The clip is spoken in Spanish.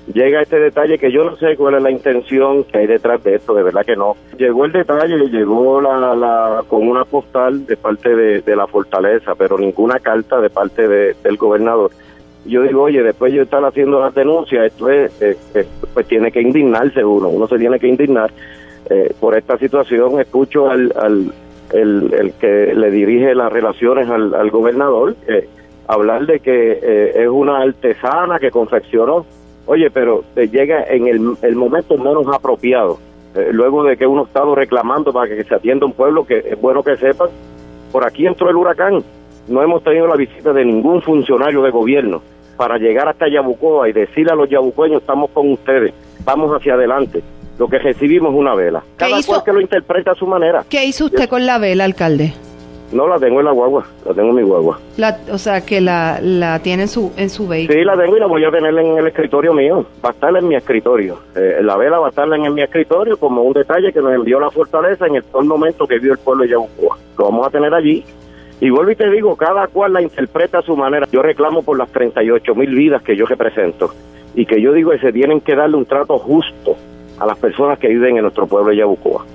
llega este detalle que yo no sé cuál es la intención que hay detrás de esto, de verdad que no. Llegó el detalle, llegó con una postal de parte de la fortaleza, pero ninguna carta de parte del gobernador. Yo digo, oye, después yo estar haciendo las denuncias, esto pues tiene que indignarse uno se tiene que indignar por esta situación. Escucho el que le dirige las relaciones al gobernador hablar de que es una artesana que confeccionó. Oye, pero llega en el momento menos apropiado, luego de que uno ha estado reclamando para que se atienda un pueblo, que es bueno que sepan, por aquí entró el huracán. No hemos tenido la visita de ningún funcionario de gobierno para llegar hasta Yabucoa y decirle a los yabucoeños, estamos con ustedes, vamos hacia adelante. Lo que recibimos es una vela. Cada cual que lo interpreta a su manera. ¿Qué hizo usted con la vela, alcalde? No, la tengo en la guagua, la tengo en mi guagua. O sea, que la tiene en su vehículo. Sí, la tengo y la voy a tener en el escritorio mío. Va a estar en mi escritorio. La vela va a estar en mi escritorio como un detalle que nos envió la fortaleza en el momento que vio el pueblo de Yabucoa. Lo vamos a tener allí. Y vuelvo y te digo, cada cual la interpreta a su manera. Yo reclamo por las 38,000 vidas que yo represento. Y que yo digo que se tienen que darle un trato justo a las personas que viven en nuestro pueblo de Yabucoa.